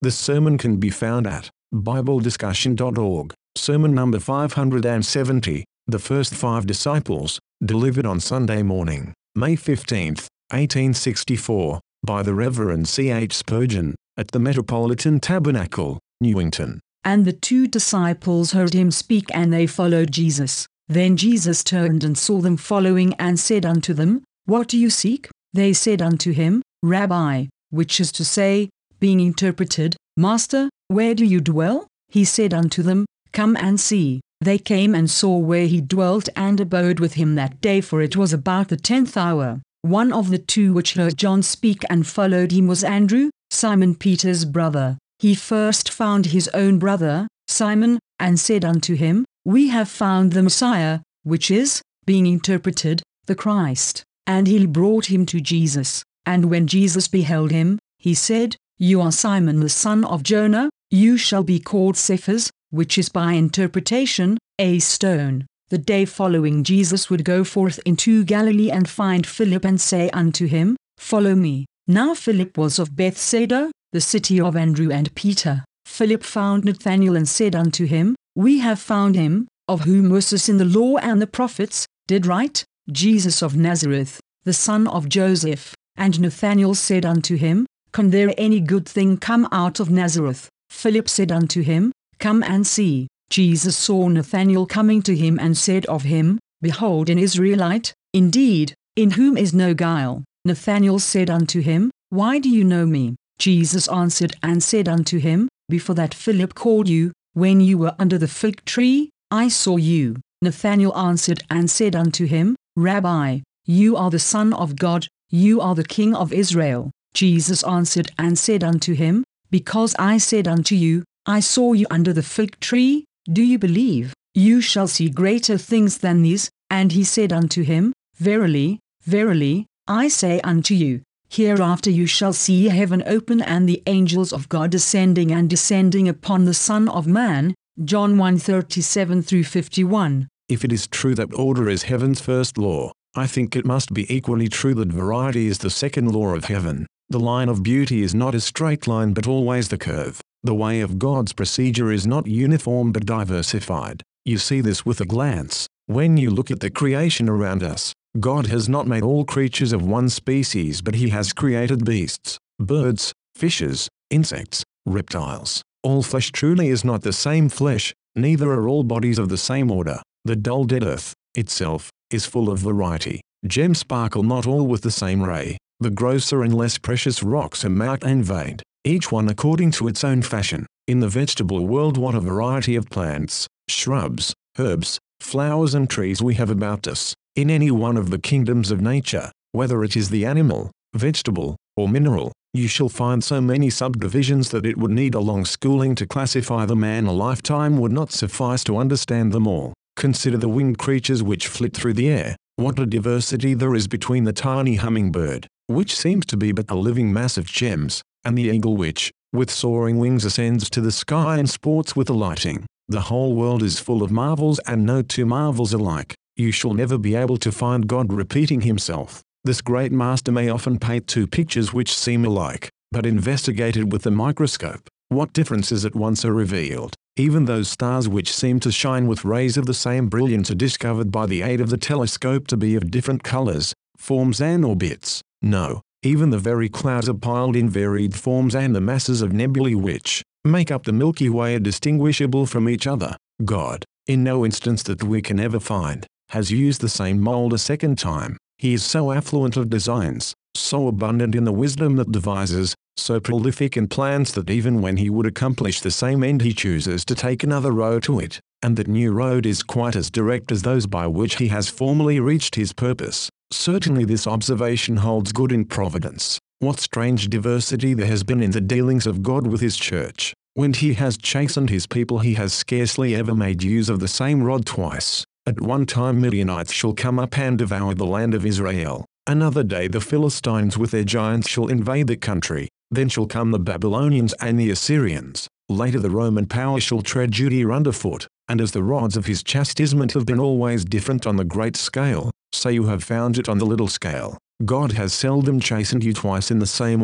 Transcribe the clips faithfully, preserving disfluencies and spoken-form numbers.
This sermon can be found at bible discussion dot org, sermon number five hundred seventy, The First Five Disciples, delivered on Sunday morning, May fifteenth, eighteen sixty-four, by the Reverend C H Spurgeon, at the Metropolitan Tabernacle, Newington. And the two disciples heard him speak, and they followed Jesus. Then Jesus turned and saw them following, and said unto them, What do you seek? They said unto him, Rabbi, which is to say, being interpreted, Master, where do you dwell? He said unto them, Come and see. They came and saw where he dwelt, and abode with him that day, for it was about the tenth hour. One of the two which heard John speak and followed him was Andrew, Simon Peter's brother. He first found his own brother, Simon, and said unto him, We have found the Messiah, which is, being interpreted, the Christ. And he brought him to Jesus. And when Jesus beheld him, he said, You are Simon the son of Jonah, you shall be called Cephas, which is by interpretation, a stone. The day following Jesus would go forth into Galilee and find Philip and say unto him, Follow me. Now Philip was of Bethsaida, the city of Andrew and Peter. Philip found Nathanael and said unto him, We have found him, of whom Moses in the law and the prophets did write, Jesus of Nazareth, the son of Joseph. And Nathanael said unto him, Can there any good thing come out of Nazareth? Philip said unto him, Come and see. Jesus saw Nathanael coming to him, and said of him, Behold an Israelite, indeed, in whom is no guile. Nathanael said unto him, Why do you know me? Jesus answered and said unto him, Before that Philip called you, when you were under the fig tree, I saw you. Nathanael answered and said unto him, Rabbi, you are the Son of God, you are the King of Israel. Jesus answered and said unto him, Because I said unto you, I saw you under the fig tree, do you believe? You shall see greater things than these. And he said unto him, Verily, verily, I say unto you, hereafter you shall see heaven open, and the angels of God descending and descending upon the Son of Man. John one thirty-seven through fifty-one. If it is true that order is heaven's first law, I think it must be equally true that variety is the second law of heaven. The line of beauty is not a straight line but always the curve. The way of God's procedure is not uniform but diversified. You see this with a glance. When you look at the creation around us, God has not made all creatures of one species, but he has created beasts, birds, fishes, insects, reptiles. All flesh truly is not the same flesh, neither are all bodies of the same order. The dull dead earth, itself, is full of variety. Gems sparkle not all with the same ray. The grosser and less precious rocks are marked and veined, each one according to its own fashion. In the vegetable world, what a variety of plants, shrubs, herbs, flowers and trees we have about us. In any one of the kingdoms of nature, whether it is the animal, vegetable, or mineral, you shall find so many subdivisions that it would need a long schooling to classify them, and a lifetime would not suffice to understand them all. Consider the winged creatures which flit through the air. What a diversity there is between the tiny hummingbird, which seems to be but a living mass of gems, and the eagle which, with soaring wings, ascends to the sky and sports with the lighting. The whole world is full of marvels, and no two marvels alike. You shall never be able to find God repeating himself. This great master may often paint two pictures which seem alike, but investigated with the microscope, what differences at once are revealed. Even those stars which seem to shine with rays of the same brilliance are discovered by the aid of the telescope to be of different colors, forms and orbits. No, even the very clouds are piled in varied forms, and the masses of nebulae which make up the Milky Way are distinguishable from each other. God, in no instance that we can ever find, has used the same mold a second time. He is so affluent of designs, so abundant in the wisdom that devises, so prolific in plans that even when he would accomplish the same end he chooses to take another road to it, and that new road is quite as direct as those by which he has formerly reached his purpose. Certainly this observation holds good in providence. What strange diversity there has been in the dealings of God with his church. When he has chastened his people, he has scarcely ever made use of the same rod twice. At one time Midianites shall come up and devour the land of Israel. Another day the Philistines with their giants shall invade the country. Then shall come the Babylonians and the Assyrians. Later the Roman power shall tread Judea underfoot. And as the rods of his chastisement have been always different on the great scale, so you have found it on the little scale. God has seldom chastened you twice in the same way.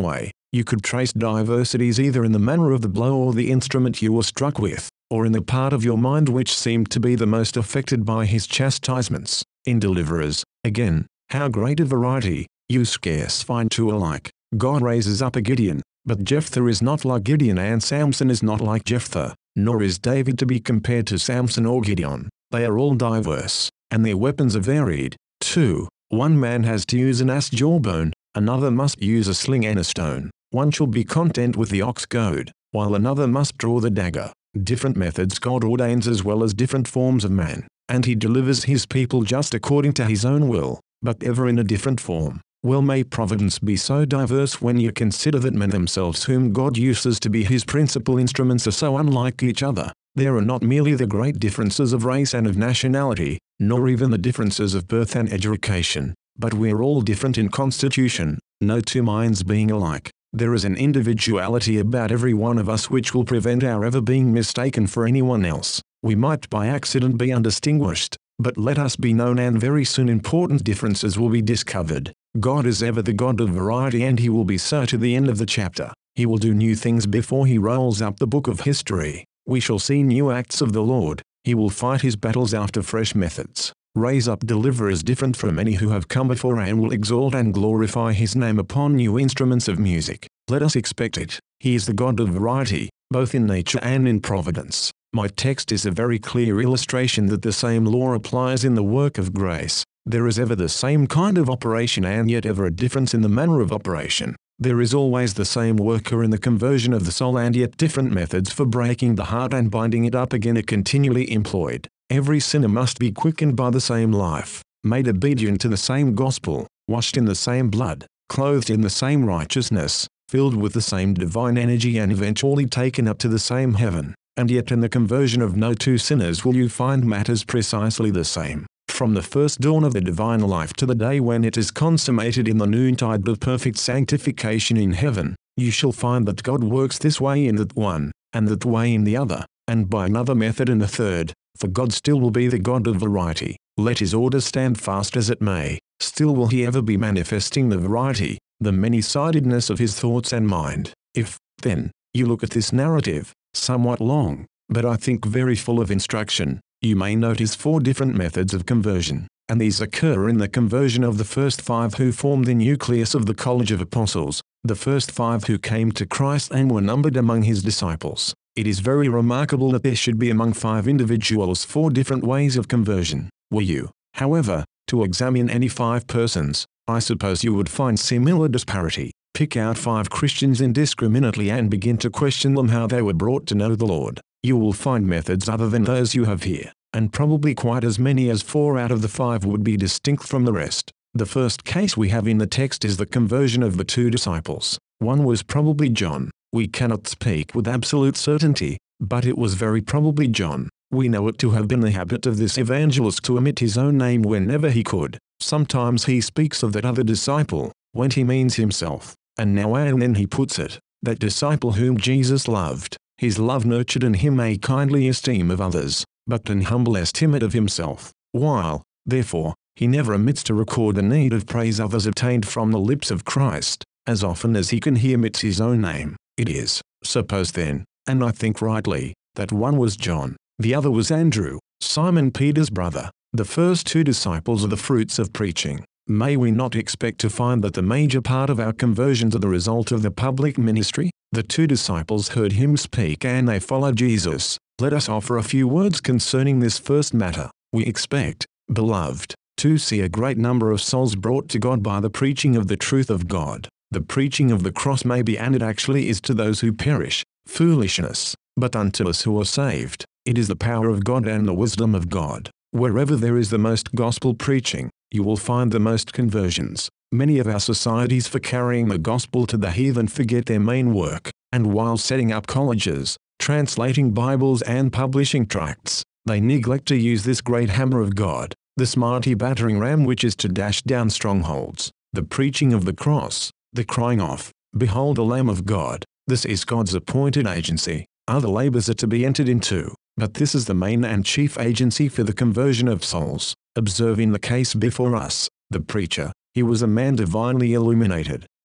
You could trace diversities either in the manner of the blow or the instrument you were struck with, or in the part of your mind which seemed to be the most affected by his chastisements. In deliverers, again, how great a variety, you scarce find two alike. God raises up a Gideon, but Jephthah is not like Gideon, and Samson is not like Jephthah, nor is David to be compared to Samson or Gideon. They are all diverse, and their weapons are varied, too. One man has to use an ass jawbone, another must use a sling and a stone. One shall be content with the ox goad, while another must draw the dagger. Different methods God ordains as well as different forms of man, and he delivers his people just according to his own will, but ever in a different form. Well may providence be so diverse when you consider that men themselves whom God uses to be his principal instruments are so unlike each other. There are not merely the great differences of race and of nationality, nor even the differences of birth and education, but we are all different in constitution, no two minds being alike. There is an individuality about every one of us which will prevent our ever being mistaken for anyone else. We might by accident be undistinguished, but let us be known, and very soon important differences will be discovered. God is ever the God of variety, and he will be so to the end of the chapter. He will do new things before he rolls up the book of history. We shall see new acts of the Lord. He will fight his battles after fresh methods, raise up deliverers different from any who have come before, and will exalt and glorify his name upon new instruments of music. Let us expect it. He is the God of variety, both in nature and in providence. My text is a very clear illustration that the same law applies in the work of grace. There is ever the same kind of operation, and yet ever a difference in the manner of operation. There is always the same worker in the conversion of the soul, and yet different methods for breaking the heart and binding it up again are continually employed. Every sinner must be quickened by the same life, made obedient to the same gospel, washed in the same blood, clothed in the same righteousness, filled with the same divine energy, and eventually taken up to the same heaven. And yet in the conversion of no two sinners will you find matters precisely the same. From the first dawn of the divine life to the day when it is consummated in the noontide of perfect sanctification in heaven, you shall find that God works this way in that one, and that way in the other, and by another method in the third, for God still will be the God of variety. Let his order stand fast as it may, still will he ever be manifesting the variety, the many-sidedness of his thoughts and mind. If, then, you look at this narrative, somewhat long, but I think very full of instruction, you may notice four different methods of conversion, and these occur in the conversion of the first five who formed the nucleus of the College of Apostles, the first five who came to Christ and were numbered among his disciples. It is very remarkable that there should be among five individuals four different ways of conversion. Were you, however, to examine any five persons, I suppose you would find similar disparity. Pick out five Christians indiscriminately and begin to question them how they were brought to know the Lord. You will find methods other than those you have here, and probably quite as many as four out of the five would be distinct from the rest. The first case we have in the text is the conversion of the two disciples. One was probably John. We cannot speak with absolute certainty, but it was very probably John. We know it to have been the habit of this evangelist to omit his own name whenever he could. Sometimes he speaks of that other disciple, when he means himself, and now and then he puts it, that disciple whom Jesus loved. His love nurtured in him a kindly esteem of others, but an humble estimate of himself, while, therefore, he never omits to record the need of praise others obtained from the lips of Christ. As often as he can he omits his own name. It is, suppose then, and I think rightly, that one was John, the other was Andrew, Simon Peter's brother. The first two disciples are the fruits of preaching. May we not expect to find that the major part of our conversions are the result of the public ministry? The two disciples heard him speak and they followed Jesus. Let us offer a few words concerning this first matter. We expect, beloved, to see a great number of souls brought to God by the preaching of the truth of God. The preaching of the cross may be, and it actually is, to those who perish, foolishness, but unto us who are saved, it is the power of God and the wisdom of God. Wherever there is the most gospel preaching, you will find the most conversions. Many of our societies for carrying the gospel to the heathen forget their main work, and while setting up colleges, translating Bibles and publishing tracts, they neglect to use this great hammer of God, this mighty battering ram which is to dash down strongholds. The preaching of the cross, the crying of, "Behold the Lamb of God," this is God's appointed agency. Other labors are to be entered into, but this is the main and chief agency for the conversion of souls. Observing the case before us, the preacher, he was a man divinely illuminated,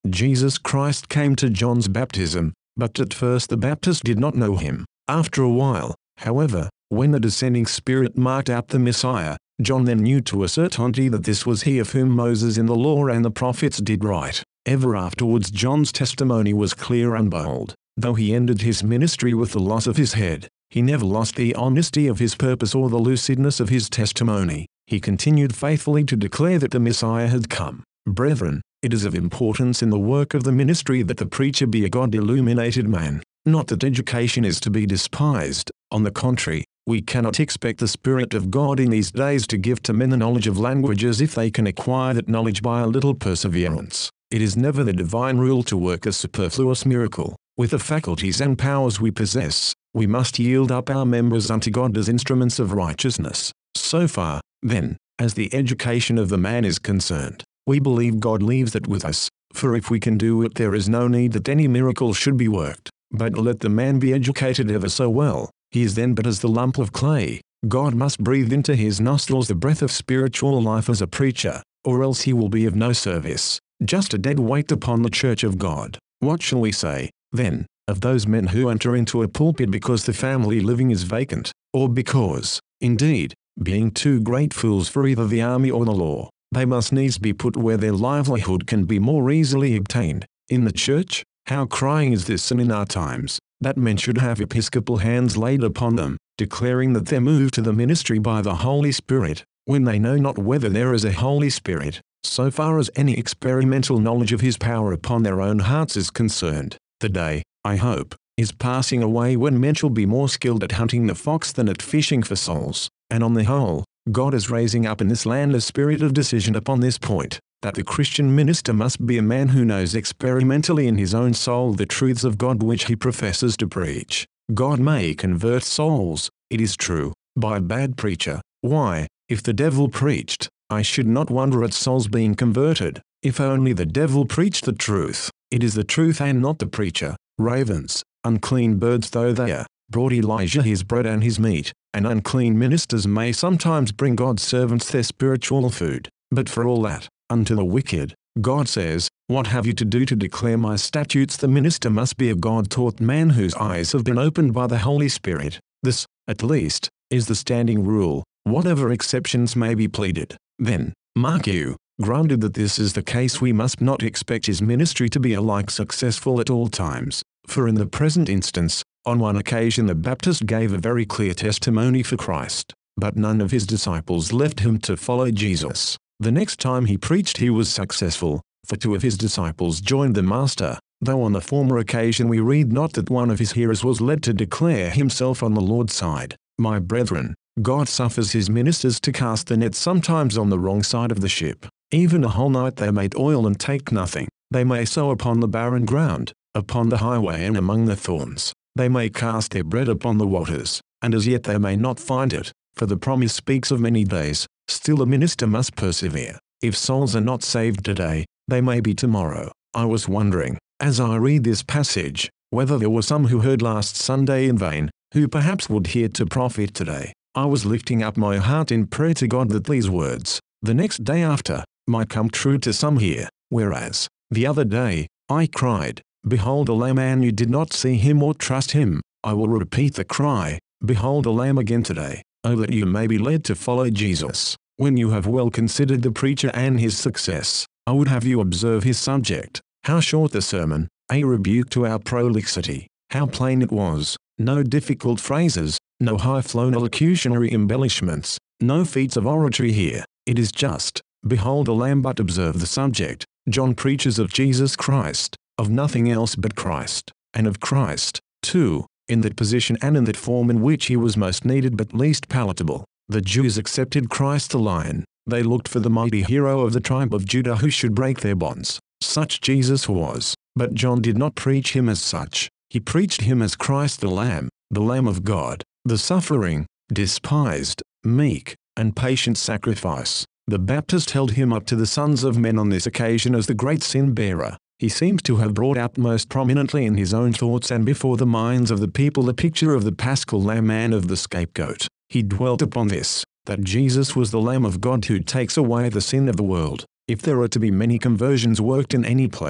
Jesus Christ came to John's baptism, but at first the Baptist did not know him. After a while, however, when the descending Spirit marked out the Messiah, John then knew to a certainty that this was he of whom Moses in the law and the prophets did write. Ever afterwards John's testimony was clear and bold. Though he ended his ministry with the loss of his head, he never lost the honesty of his purpose or the lucidness of his testimony. He continued faithfully to declare that the Messiah had come. Brethren, it is of importance in the work of the ministry that the preacher be a God-illuminated man. Not that education is to be despised. On the contrary, we cannot expect the Spirit of God in these days to give to men the knowledge of languages if they can acquire that knowledge by a little perseverance. It is never the divine rule to work a superfluous miracle. With the faculties and powers we possess, we must yield up our members unto God as instruments of righteousness. So far, then, as the education of the man is concerned, we believe God leaves it with us, for if we can do it there is no need that any miracle should be worked. But let the man be educated ever so well, he is then but as the lump of clay. God must breathe into his nostrils the breath of spiritual life as a preacher, or else he will be of no service, just a dead weight upon the church of God. What shall we say, then, of those men who enter into a pulpit because the family living is vacant, or because, indeed, being two great fools for either the army or the law, they must needs be put where their livelihood can be more easily obtained, in the church? How crying is this sin in our times, that men should have episcopal hands laid upon them, declaring that they're moved to the ministry by the Holy Spirit, when they know not whether there is a Holy Spirit, so far as any experimental knowledge of his power upon their own hearts is concerned. The day, I hope, is passing away when men shall be more skilled at hunting the fox than at fishing for souls, and on the whole, God is raising up in this land a spirit of decision upon this point, that the Christian minister must be a man who knows experimentally in his own soul the truths of God which he professes to preach. God may convert souls, it is true, by a bad preacher. Why, if the devil preached, I should not wonder at souls being converted. If only the devil preached the truth, it is the truth and not the preacher. Ravens, unclean birds though they are, brought Elijah his bread and his meat, and unclean ministers may sometimes bring God's servants their spiritual food. But for all that, unto the wicked, God says, what have you to do to declare my statutes? The minister must be a God-taught man whose eyes have been opened by the Holy Spirit. This, at least, is the standing rule, whatever exceptions may be pleaded. Then, mark you, granted that this is the case, we must not expect his ministry to be alike successful at all times, for in the present instance, on one occasion the Baptist gave a very clear testimony for Christ, but none of his disciples left him to follow Jesus. The next time he preached he was successful, for two of his disciples joined the Master, though on the former occasion we read not that one of his hearers was led to declare himself on the Lord's side. My brethren, God suffers his ministers to cast the net sometimes on the wrong side of the ship. Even a whole night they may toil and take nothing. They may sow upon the barren ground, upon the highway and among the thorns. They may cast their bread upon the waters, and as yet they may not find it, for the promise speaks of many days. Still a minister must persevere. If souls are not saved today, they may be tomorrow. I was wondering, as I read this passage, whether there were some who heard last Sunday in vain, who perhaps would hear to profit today. I was lifting up my heart in prayer to God that these words, the next day after, might come true to some here, whereas, the other day, I cried, behold the Lamb, and you did not see him or trust him. I will repeat the cry, behold the Lamb again today. Oh, that you may be led to follow Jesus. When you have well considered the preacher and his success, I would have you observe his subject. How short the sermon, a rebuke to our prolixity. How plain it was, no difficult phrases, no high-flown elocutionary embellishments, no feats of oratory here. It is just, behold the Lamb. But observe the subject. John preaches of Jesus Christ, of nothing else but Christ, and of Christ, too, in that position and in that form in which he was most needed but least palatable. The Jews accepted Christ the Lion. They looked for the mighty hero of the tribe of Judah who should break their bonds. Such Jesus was, but John did not preach him as such. He preached him as Christ the Lamb, the Lamb of God, the suffering, despised, meek, and patient sacrifice. The Baptist held him up to the sons of men on this occasion as the great sin-bearer. He seems to have brought out most prominently in his own thoughts and before the minds of the people the picture of the Paschal Lamb and of the scapegoat. He dwelt upon this, that Jesus was the Lamb of God who takes away the sin of the world. If there are to be many conversions worked in any place,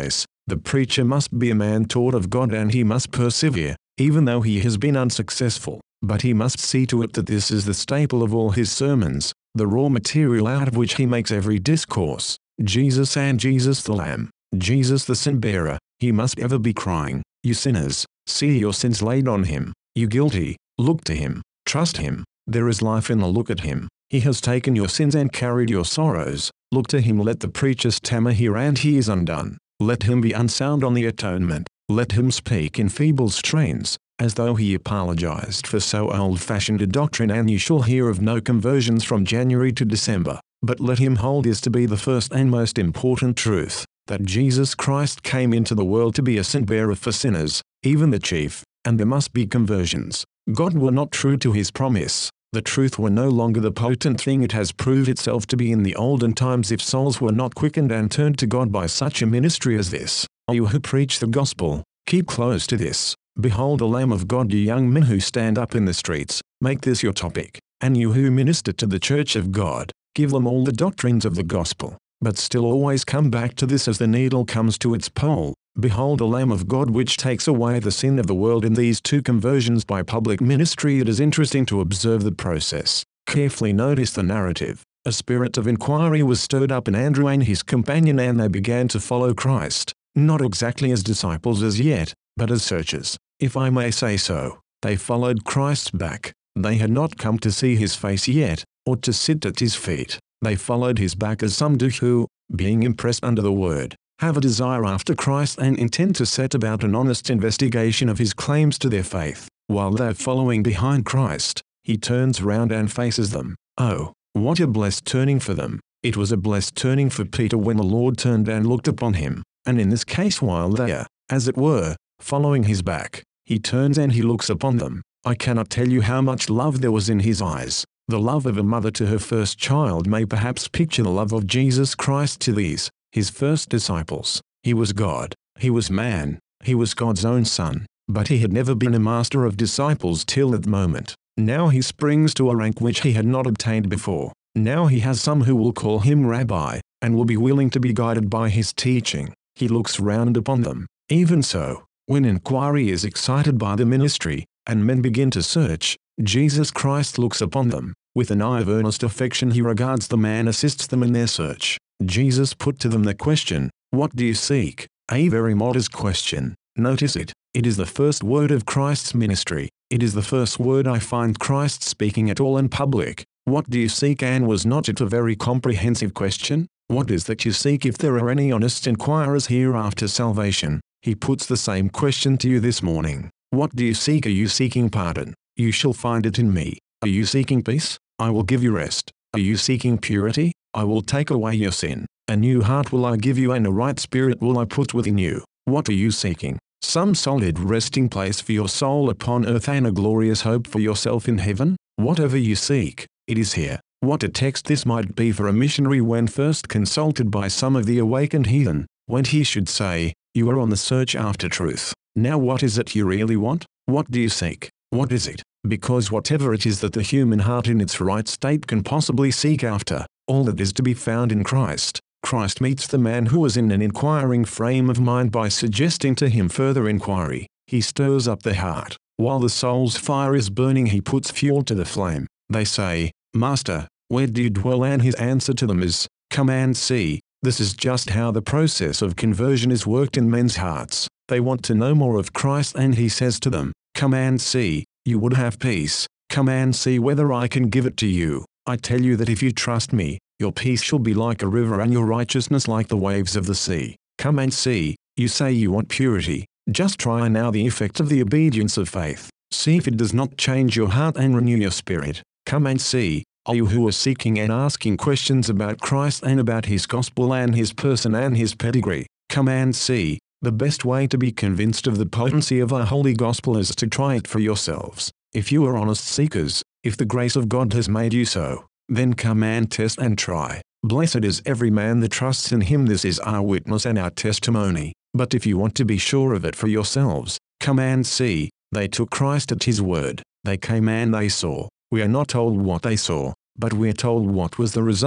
The preacher must be a man taught of God, and he must persevere, even though he has been unsuccessful. But he must see to it that this is the staple of all his sermons, the raw material out of which he makes every discourse. Jesus and Jesus the Lamb, Jesus the sin-bearer. He must ever be crying, "You sinners, see your sins laid on him. You guilty, look to him, trust him. There is life in the look at him. He has taken your sins and carried your sorrows. Look to him." Let the preacher stammer here and he is undone. Let him be unsound on the atonement. Let him speak in feeble strains, as though he apologized for so old-fashioned a doctrine, and you shall hear of no conversions from January to December. But let him hold this to be the first and most important truth, that Jesus Christ came into the world to be a sin-bearer for sinners, even the chief, and there must be conversions. God were not true to his promise. The truth were no longer the potent thing it has proved itself to be in the olden times if souls were not quickened and turned to God by such a ministry as this. You who preach the gospel, keep close to this. Behold the Lamb of God. You young men who stand up in the streets, make this your topic. And you who minister to the church of God, give them all the doctrines of the gospel. But still always come back to this as the needle comes to its pole. Behold the Lamb of God which takes away the sin of the world. In these two conversions by public ministry, it is interesting to observe the process. Carefully notice the narrative. A spirit of inquiry was stirred up in Andrew and his companion, and they began to follow Christ, not exactly as disciples as yet, but as searchers, if I may say so. They followed Christ's back. They had not come to see his face yet, or to sit at his feet. They followed his back as some do who, being impressed under the word, have a desire after Christ and intend to set about an honest investigation of his claims to their faith. While they're following behind Christ, he turns round and faces them. Oh, what a blessed turning for them! It was a blessed turning for Peter when the Lord turned and looked upon him, and in this case while they are, as it were, following his back, he turns and he looks upon them. I cannot tell you how much love there was in his eyes. The love of a mother to her first child may perhaps picture the love of Jesus Christ to these, his first disciples. He was God, he was man, he was God's own son, but he had never been a master of disciples till that moment. Now he springs to a rank which he had not obtained before. Now he has some who will call him Rabbi, and will be willing to be guided by his teaching. He looks round upon them. Even so, when inquiry is excited by the ministry, and men begin to search, Jesus Christ looks upon them. With an eye of earnest affection he regards them and assists them in their search. Jesus put to them the question, "What do you seek?" A very modest question. Notice it. It is the first word of Christ's ministry. It is the first word I find Christ speaking at all in public. What do you seek? And was not it a very comprehensive question? What is that you seek? If there are any honest inquirers here after salvation, he puts the same question to you this morning. What do you seek? Are you seeking pardon? You shall find it in me. Are you seeking peace? I will give you rest. Are you seeking purity? I will take away your sin. A new heart will I give you, and a right spirit will I put within you. What are you seeking? Some solid resting place for your soul upon earth and a glorious hope for yourself in heaven? Whatever you seek, it is here. What a text this might be for a missionary when first consulted by some of the awakened heathen, when he should say, "You are on the search after truth. Now what is it you really want? What do you seek? What is it?" Because whatever it is that the human heart in its right state can possibly seek after, all that is to be found in Christ. Christ meets the man who is in an inquiring frame of mind by suggesting to him further inquiry. He stirs up the heart. While the soul's fire is burning, he puts fuel to the flame. They say, "Master, where do you dwell?" And his answer to them is, "Come and see." This is just how the process of conversion is worked in men's hearts. They want to know more of Christ, and he says to them, "Come and see. You would have peace. Come and see whether I can give it to you. I tell you that if you trust me, your peace shall be like a river and your righteousness like the waves of the sea. Come and see." You say you want purity. Just try now the effect of the obedience of faith. See if it does not change your heart and renew your spirit. Come and see. Are you who are seeking and asking questions about Christ and about his gospel and his person and his pedigree? Come and see. The best way to be convinced of the potency of our holy gospel is to try it for yourselves. If you are honest seekers, if the grace of God has made you so, then come and test and try. Blessed is every man that trusts in him. This is our witness and our testimony. But if you want to be sure of it for yourselves, come and see. They took Christ at his word. They came and they saw. We are not told what they saw, but we are told what was the result.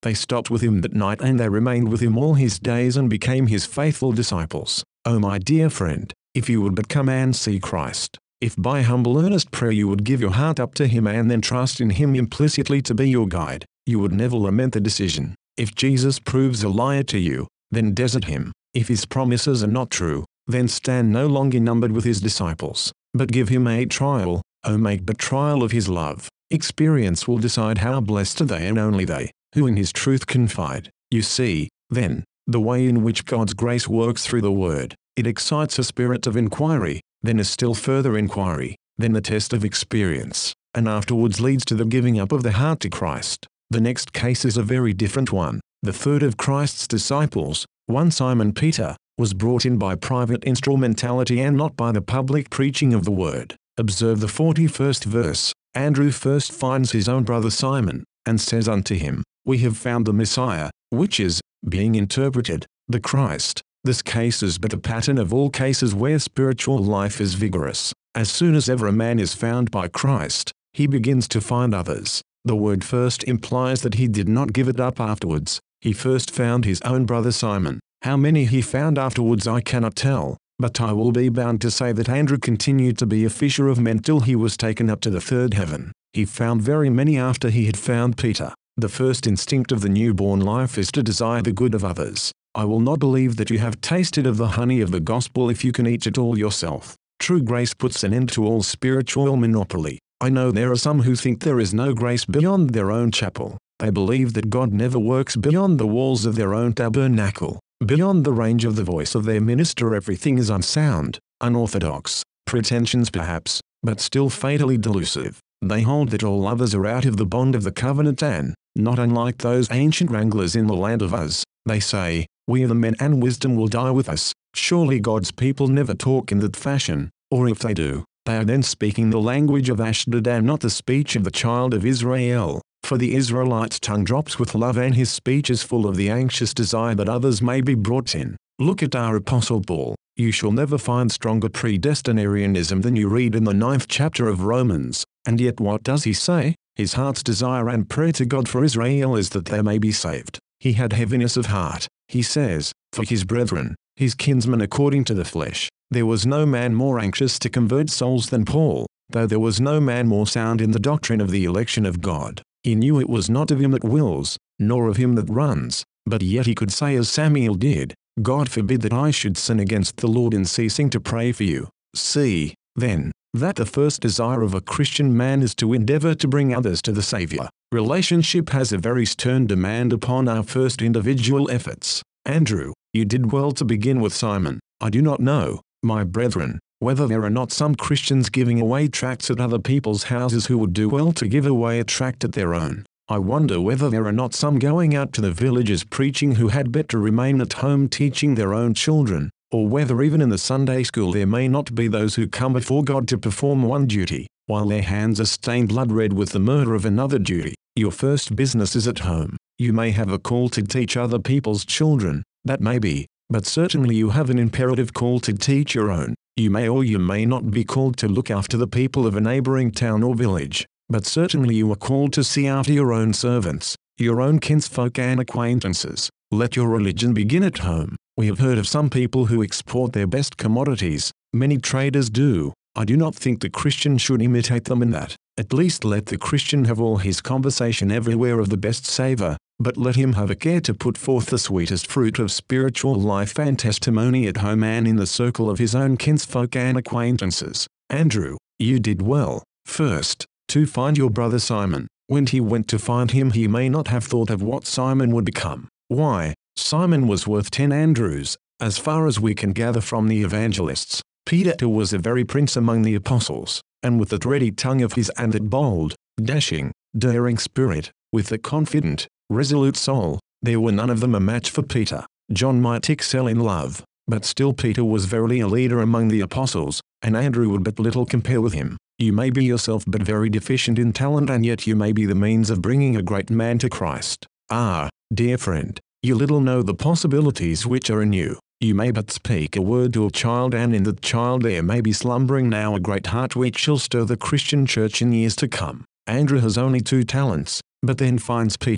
They stopped with him that night and they remained with him all his days and became his faithful disciples. Oh my dear friend, if you would but come and see Christ, if by humble earnest prayer you would give your heart up to him and then trust in him implicitly to be your guide, you would never lament the decision. If Jesus proves a liar to you, then desert him. If his promises are not true, then stand no longer numbered with his disciples, but give him a trial. Oh, make but trial of his love. Experience will decide how blessed are they and only they, who in his truth confide. You see, then, the way in which God's grace works through the word. It excites a spirit of inquiry, then a still further inquiry, then the test of experience, and afterwards leads to the giving up of the heart to Christ. The next case is a very different one. The third of Christ's disciples, one Simon Peter, was brought in by private instrumentality and not by the public preaching of the word. Observe the forty-first verse. Andrew first finds his own brother Simon, and says unto him, We have found the Messiah, which is, being interpreted, the Christ. This case is but a pattern of all cases where spiritual life is vigorous. As soon as ever a man is found by Christ, he begins to find others. The word first implies that he did not give it up afterwards. He first found his own brother Simon. How many he found afterwards I cannot tell, but I will be bound to say that Andrew continued to be a fisher of men till he was taken up to the third heaven. He found very many after he had found Peter. The first instinct of the newborn life is to desire the good of others. I will not believe that you have tasted of the honey of the gospel if you can eat it all yourself. True grace puts an end to all spiritual monopoly. I know there are some who think there is no grace beyond their own chapel. They believe that God never works beyond the walls of their own tabernacle. Beyond the range of the voice of their minister everything is unsound, unorthodox, pretensions perhaps, but still fatally delusive. They hold that all others are out of the bond of the covenant and, not unlike those ancient wranglers in the land of Uz, they say, we are the men and wisdom will die with us. Surely God's people never talk in that fashion, or if they do, they are then speaking the language of Ashdod and not the speech of the child of Israel. For the Israelite's tongue drops with love and his speech is full of the anxious desire that others may be brought in. Look at our Apostle Paul. You shall never find stronger predestinarianism than you read in the ninth chapter of Romans. And yet what does he say? His heart's desire and prayer to God for Israel is that they may be saved. He had heaviness of heart, he says, for his brethren, his kinsmen according to the flesh. There was no man more anxious to convert souls than Paul, though there was no man more sound in the doctrine of the election of God. He knew it was not of him that wills, nor of him that runs, but yet he could say as Samuel did, God forbid that I should sin against the Lord in ceasing to pray for you. See, then, that the first desire of a Christian man is to endeavor to bring others to the Savior. Relationship has a very stern demand upon our first individual efforts. Andrew, you did well to begin with Simon. I do not know, my brethren, whether there are not some Christians giving away tracts at other people's houses who would do well to give away a tract at their own. I wonder whether there are not some going out to the villages preaching who had better remain at home teaching their own children, or whether even in the Sunday school there may not be those who come before God to perform one duty, while their hands are stained blood red with the murder of another duty. Your first business is at home. You may have a call to teach other people's children, that may be, but certainly you have an imperative call to teach your own. You may or you may not be called to look after the people of a neighboring town or village, but certainly you are called to see after your own servants, your own kinsfolk and acquaintances. Let your religion begin at home. We have heard of some people who export their best commodities. Many traders do. I do not think the Christian should imitate them in that. At least let the Christian have all his conversation everywhere of the best savor, but let him have a care to put forth the sweetest fruit of spiritual life and testimony at home and in the circle of his own kinsfolk and acquaintances. Andrew, you did well, first, to find your brother Simon. When he went to find him he may not have thought of what Simon would become. Why, Simon was worth ten Andrews, as far as we can gather from the evangelists. Peter was a very prince among the apostles, and with that ready tongue of his and that bold, dashing, daring spirit, with the confident, resolute soul, there were none of them a match for Peter. John might excel in love, but still Peter was verily a leader among the apostles, and Andrew would but little compare with him. You may be yourself but very deficient in talent and yet you may be the means of bringing a great man to Christ. Ah, dear friend, you little know the possibilities which are in you. You may but speak a word to a child and in that child there may be slumbering now a great heart which shall stir the Christian church in years to come. Andrew has only two talents, but then finds Peter.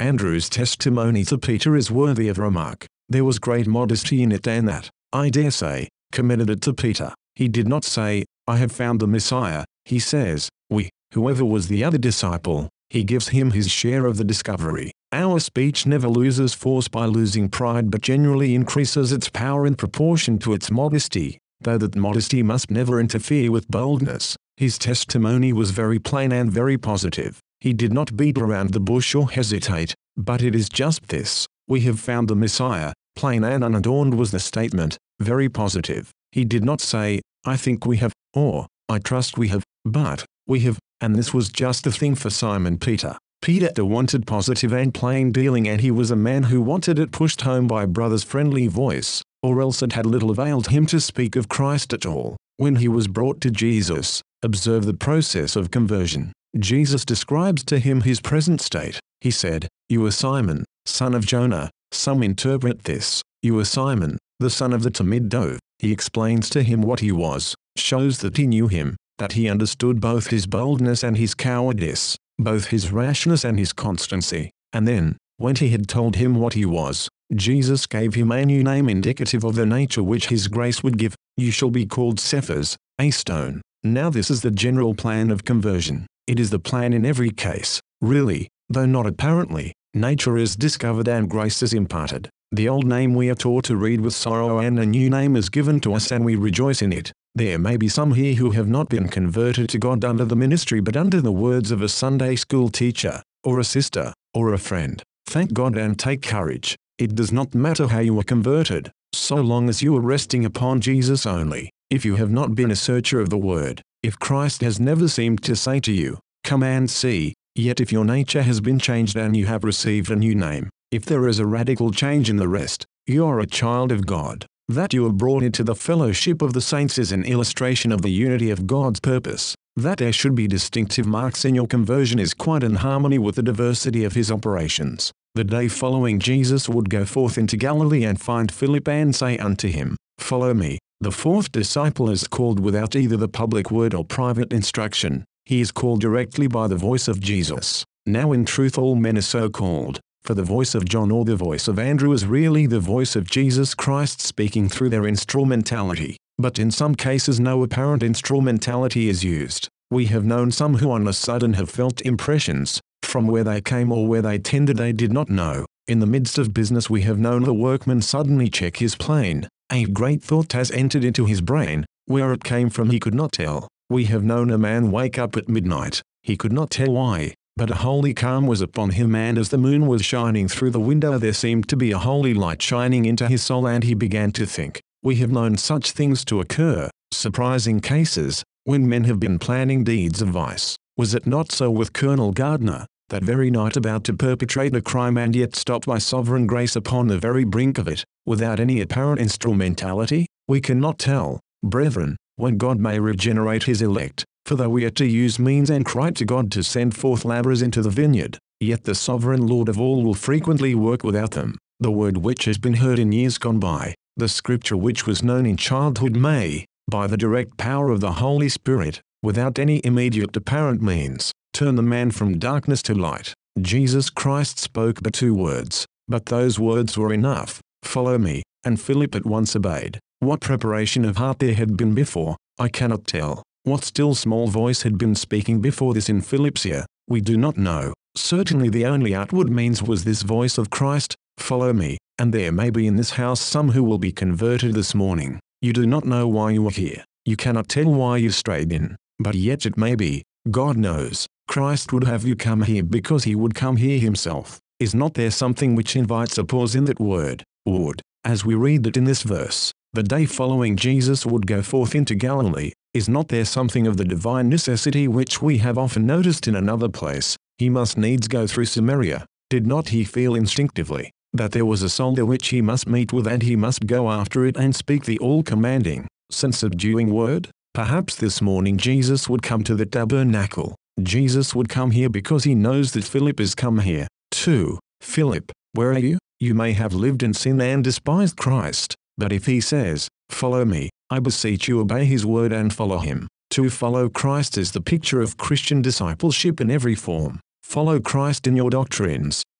Andrew's testimony to Peter is worthy of remark. There was great modesty in it, and that, I dare say, commended it to Peter. He did not say, I have found the Messiah. He says, we, whoever was the other disciple. He gives him his share of the discovery. Our speech never loses force by losing pride, but generally increases its power in proportion to its modesty, though that modesty must never interfere with boldness. His testimony was very plain and very positive. He did not beat around the bush or hesitate, but it is just this: we have found the Messiah. Plain and unadorned was the statement, very positive. He did not say, I think we have, or, I trust we have, but, we have, and this was just the thing for Simon Peter. Peter wanted positive and plain dealing, and he was a man who wanted it pushed home by brother's friendly voice, or else it had little availed him to speak of Christ at all. When he was brought to Jesus, observe the process of conversion. Jesus describes to him his present state. He said, You are Simon, son of Jonah. Some interpret this, You are Simon, the son of the timid dove. He explains to him what he was, shows that he knew him, that he understood both his boldness and his cowardice, both his rashness and his constancy. And then, when he had told him what he was, Jesus gave him a new name indicative of the nature which his grace would give. You shall be called Cephas, a stone. Now this is the general plan of conversion. It is the plan in every case, really, though not apparently. Nature is discovered and grace is imparted. The old name we are taught to read with sorrow, and a new name is given to us, and we rejoice in it. There may be some here who have not been converted to God under the ministry but under the words of a Sunday school teacher, or a sister, or a friend. Thank God and take courage. It does not matter how you are converted, so long as you are resting upon Jesus only. If you have not been a searcher of the Word, if Christ has never seemed to say to you, Come and see, yet if your nature has been changed and you have received a new name, if there is a radical change in the rest, you are a child of God. That you are brought into the fellowship of the saints is an illustration of the unity of God's purpose. That there should be distinctive marks in your conversion is quite in harmony with the diversity of his operations. The day following, Jesus would go forth into Galilee and find Philip and say unto him, Follow me. The fourth disciple is called without either the public word or private instruction. He is called directly by the voice of Jesus. Now in truth all men are so called, for the voice of John or the voice of Andrew is really the voice of Jesus Christ speaking through their instrumentality. But in some cases no apparent instrumentality is used. We have known some who on a sudden have felt impressions, from where they came or where they tended they did not know. In the midst of business we have known a workman suddenly check his plane. A great thought has entered into his brain. Where it came from he could not tell. We have known a man wake up at midnight. He could not tell why, but a holy calm was upon him, and as the moon was shining through the window there seemed to be a holy light shining into his soul, and he began to think. We have known such things to occur, surprising cases, when men have been planning deeds of vice. Was it not so with Colonel Gardner, that very night about to perpetrate a crime and yet stopped by sovereign grace upon the very brink of it, without any apparent instrumentality? We cannot tell, brethren, when God may regenerate his elect, for though we are to use means and cry to God to send forth laborers into the vineyard, yet the sovereign Lord of all will frequently work without them. The word which has been heard in years gone by, the scripture which was known in childhood may, by the direct power of the Holy Spirit, without any immediate apparent means, turn the man from darkness to light. Jesus Christ spoke but two words, but those words were enough. Follow me, and Philip at once obeyed. What preparation of heart there had been before, I cannot tell. What still small voice had been speaking before this in Philip's ear, we do not know. Certainly the only outward means was this voice of Christ, Follow me, and there may be in this house some who will be converted this morning. You do not know why you are here. You cannot tell why you strayed in, but yet it may be. God knows. Christ would have you come here because he would come here himself. Is not there something which invites a pause in that word, would, as we read it in this verse? The day following Jesus would go forth into Galilee. Is not there something of the divine necessity which we have often noticed in another place? He must needs go through Samaria. Did not he feel instinctively that there was a soul there which he must meet with, and he must go after it and speak the all-commanding, sin-subduing word? Perhaps this morning Jesus would come to the tabernacle. Jesus would come here because he knows that Philip is come here, too. Philip, where are you? You may have lived in sin and despised Christ, but if he says, Follow me, I beseech you obey his word and follow him. To follow Christ is the picture of Christian discipleship in every form. Follow Christ in your doctrines,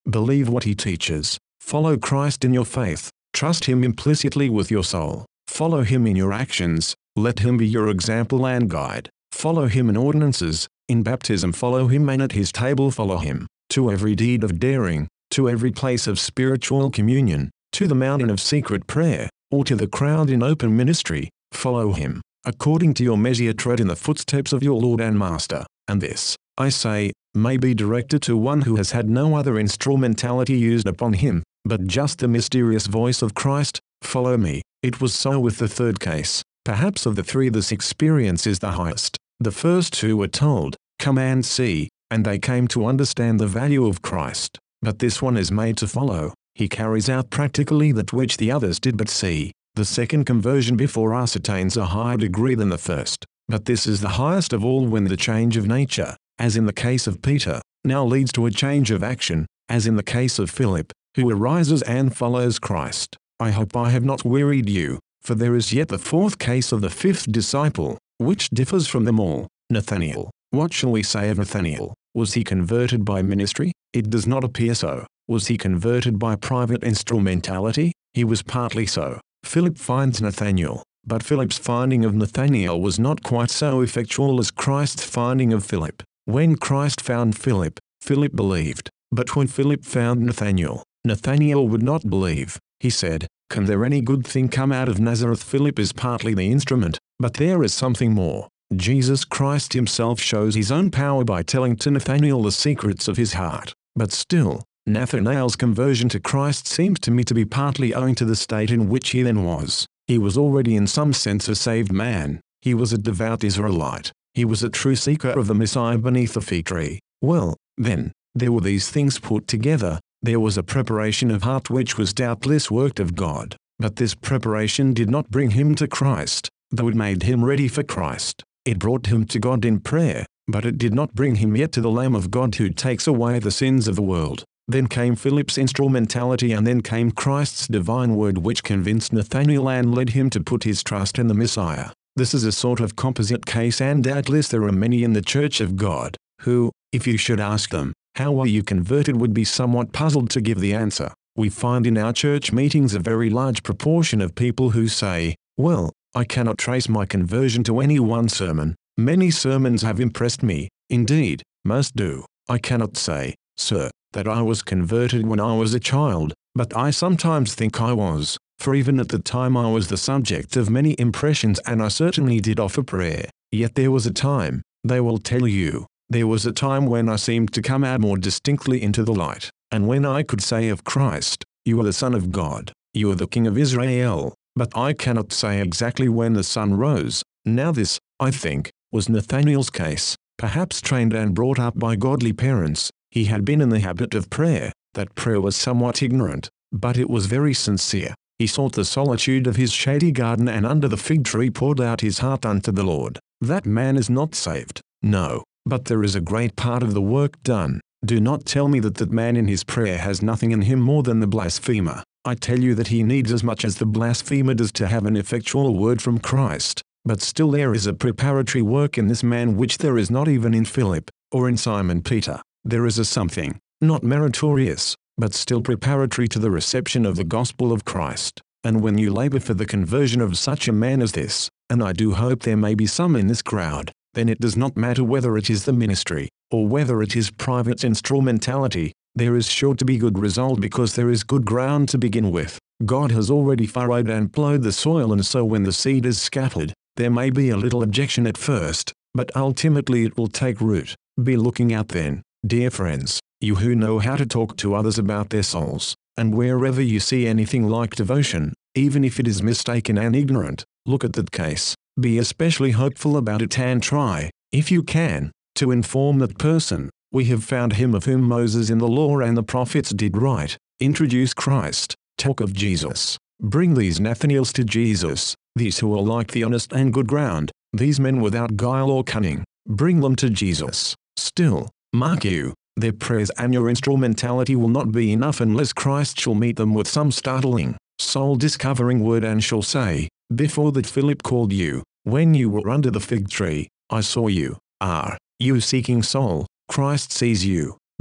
Believe what he teaches. Follow Christ in your faith. Trust him implicitly with your soul. Follow him in your actions. Let him be your example and guide. Follow him in ordinances. In baptism follow him, and at his table follow him. To every deed of daring, to every place of spiritual communion, to the mountain of secret prayer, or to the crowd in open ministry, follow him. According to your measure tread in the footsteps of your Lord and Master. And this, I say, may be directed to one who has had no other instrumentality used upon him, but just the mysterious voice of Christ, follow me. It was so with the third case. Perhaps of the three this experience is the highest. The first two were told, come and see, and they came to understand the value of Christ. But this one is made to follow. He carries out practically that which the others did but see. The second conversion before us attains a higher degree than the first. But this is the highest of all when the change of nature, as in the case of Peter, now leads to a change of action, as in the case of Philip, who arises and follows Christ. I hope I have not wearied you, for there is yet the fourth case of the fifth disciple, which differs from them all. Nathanael. What shall we say of Nathanael? Was he converted by ministry? It does not appear so. Was he converted by private instrumentality? He was partly so. Philip finds Nathanael, but Philip's finding of Nathanael was not quite so effectual as Christ's finding of Philip. When Christ found Philip, Philip believed, but when Philip found Nathanael, Nathanael would not believe. He said, can there any good thing come out of Nazareth? Philip is partly the instrument, but there is something more. Jesus Christ himself shows his own power by telling to Nathanael the secrets of his heart. But still, Nathanael's conversion to Christ seems to me to be partly owing to the state in which he then was. He was already in some sense a saved man. He was a devout Israelite. He was a true seeker of the Messiah beneath the fig tree. Well, then, there were these things put together. There was a preparation of heart which was doubtless worked of God. But this preparation did not bring him to Christ, though it made him ready for Christ. It brought him to God in prayer, but it did not bring him yet to the Lamb of God who takes away the sins of the world. Then came Philip's instrumentality, and then came Christ's divine word which convinced Nathanael and led him to put his trust in the Messiah. This is a sort of composite case, and doubtless there are many in the Church of God, who, if you should ask them, how were you converted, would be somewhat puzzled to give the answer. We find in our church meetings a very large proportion of people who say, well, I cannot trace my conversion to any one sermon. Many sermons have impressed me, indeed, most do. I cannot say, sir, that I was converted when I was a child, but I sometimes think I was, for even at the time I was the subject of many impressions, and I certainly did offer prayer. Yet there was a time, they will tell you, there was a time when I seemed to come out more distinctly into the light, and when I could say of Christ, you are the Son of God, you are the King of Israel, but I cannot say exactly when the sun rose. Now this, I think, was Nathanael's case. Perhaps trained and brought up by godly parents, he had been in the habit of prayer. That prayer was somewhat ignorant, but it was very sincere. He sought the solitude of his shady garden, and under the fig tree poured out his heart unto the Lord. That man is not saved. No, but there is a great part of the work done. Do not tell me that that man in his prayer has nothing in him more than the blasphemer. I tell you that he needs as much as the blasphemer does to have an effectual word from Christ. But still there is a preparatory work in this man which there is not even in Philip, or in Simon Peter. There is a something, not meritorious, but still preparatory to the reception of the gospel of Christ. And when you labor for the conversion of such a man as this, and I do hope there may be some in this crowd, then it does not matter whether it is the ministry, or whether it is private instrumentality, there is sure to be good result, because there is good ground to begin with. God has already furrowed and plowed the soil, and so when the seed is scattered, there may be a little objection at first, but ultimately it will take root. Be looking out then, dear friends, you who know how to talk to others about their souls, and wherever you see anything like devotion, even if it is mistaken and ignorant, look at that case. Be especially hopeful about it, and try, if you can, to inform that person. We have found him of whom Moses in the law and the prophets did write. Introduce Christ. Talk of Jesus. Bring these Nathanaels to Jesus, these who are like the honest and good ground, these men without guile or cunning. Bring them to Jesus. Still, mark you, their prayers and your instrumentality will not be enough unless Christ shall meet them with some startling, soul-discovering word, and shall say, before that Philip called you, when you were under the fig tree, I saw you. Are you seeking soul? Christ sees you.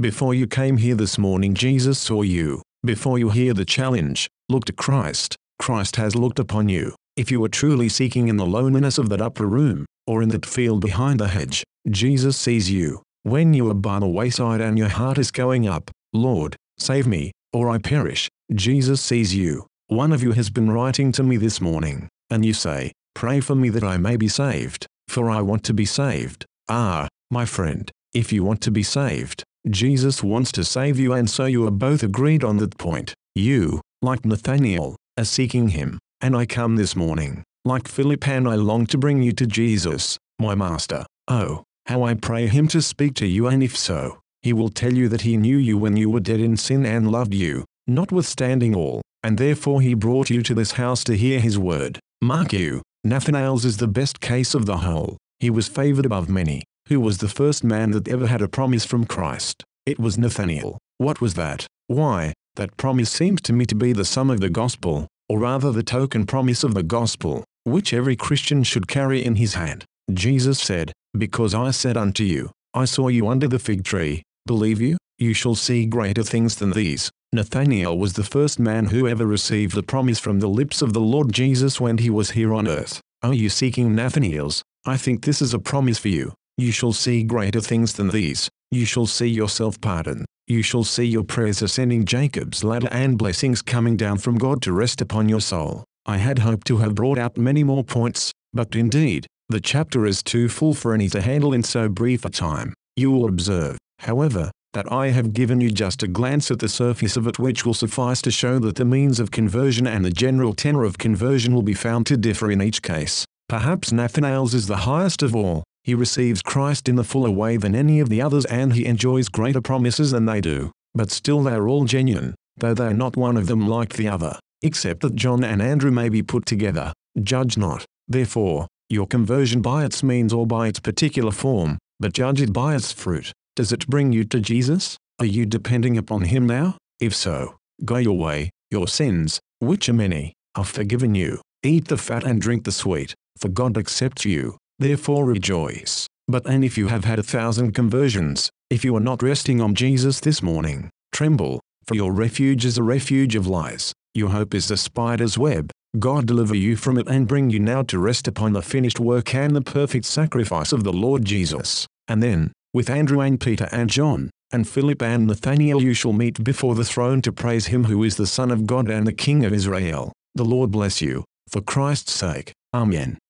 Before you came here this morning, Jesus saw you. Before you hear the challenge, look to Christ. Christ has looked upon you. If you are truly seeking in the loneliness of that upper room, or in that field behind the hedge, Jesus sees you. When you are by the wayside and your heart is going up, Lord, save me, or I perish, Jesus sees you. One of you has been writing to me this morning, and you say, pray for me that I may be saved, for I want to be saved. Ah, my friend, if you want to be saved, Jesus wants to save you, and so you are both agreed on that point. You, like Nathanael, are seeking him, and I come this morning, like Philip, and I long to bring you to Jesus, my Master. Oh, how I pray him to speak to you, and if so, he will tell you that he knew you when you were dead in sin and loved you, notwithstanding all, and therefore he brought you to this house to hear his word. Mark you, Nathanael's is the best case of the whole. He was favored above many. Who was the first man that ever had a promise from Christ? It was Nathanael. What was that? Why, that promise seems to me to be the sum of the gospel, or rather the token promise of the gospel, which every Christian should carry in his hand. Jesus said, because I said unto you, I saw you under the fig tree, believe you? You shall see greater things than these. Nathanael was the first man who ever received the promise from the lips of the Lord Jesus when he was here on earth. Are you seeking Nathanael's? I think this is a promise for you. You shall see greater things than these. You shall see yourself pardoned. You shall see your prayers ascending Jacob's ladder and blessings coming down from God to rest upon your soul. I had hoped to have brought out many more points, but indeed, the chapter is too full for any to handle in so brief a time. You will observe, however, that I have given you just a glance at the surface of it, which will suffice to show that the means of conversion and the general tenor of conversion will be found to differ in each case. Perhaps Nathanael's is the highest of all. He receives Christ in a fuller way than any of the others, and he enjoys greater promises than they do. But still they are all genuine, though they are not one of them like the other, except that John and Andrew may be put together. Judge not, therefore, your conversion by its means or by its particular form, but judge it by its fruit. Does it bring you to Jesus? Are you depending upon him now? If so, go your way. Your sins, which are many, are forgiven you. Eat the fat and drink the sweet, for God accepts you. Therefore rejoice. But and if you have had a thousand conversions, if you are not resting on Jesus this morning, tremble, for your refuge is a refuge of lies. Your hope is a spider's web. God deliver you from it and bring you now to rest upon the finished work and the perfect sacrifice of the Lord Jesus. And then, with Andrew and Peter and John, and Philip and Nathanael, you shall meet before the throne to praise him who is the Son of God and the King of Israel. The Lord bless you, for Christ's sake. Amen.